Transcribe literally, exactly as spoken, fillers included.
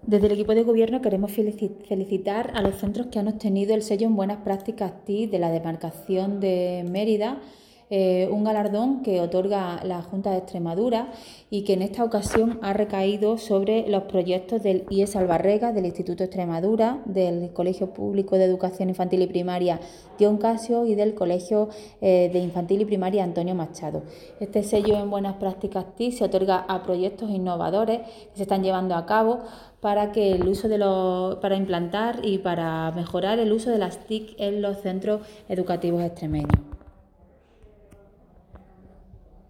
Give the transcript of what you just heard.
Desde el equipo de gobierno queremos felicitar a los centros que han obtenido el sello en Buenas Prácticas T I C de la demarcación de Mérida, eh, un galardón que otorga la Junta de Extremadura y que en esta ocasión ha recaído sobre los proyectos del I E S Albarrega, del Instituto Extremadura, del Colegio Público de Educación Infantil y Primaria Dion Casio y del Colegio eh, de Infantil y Primaria Antonio Machado. Este sello en Buenas Prácticas T I C se otorga a proyectos innovadores que se están llevando a cabo para que el uso de los, para implantar y para mejorar el uso de las T I C en los centros educativos extremeños.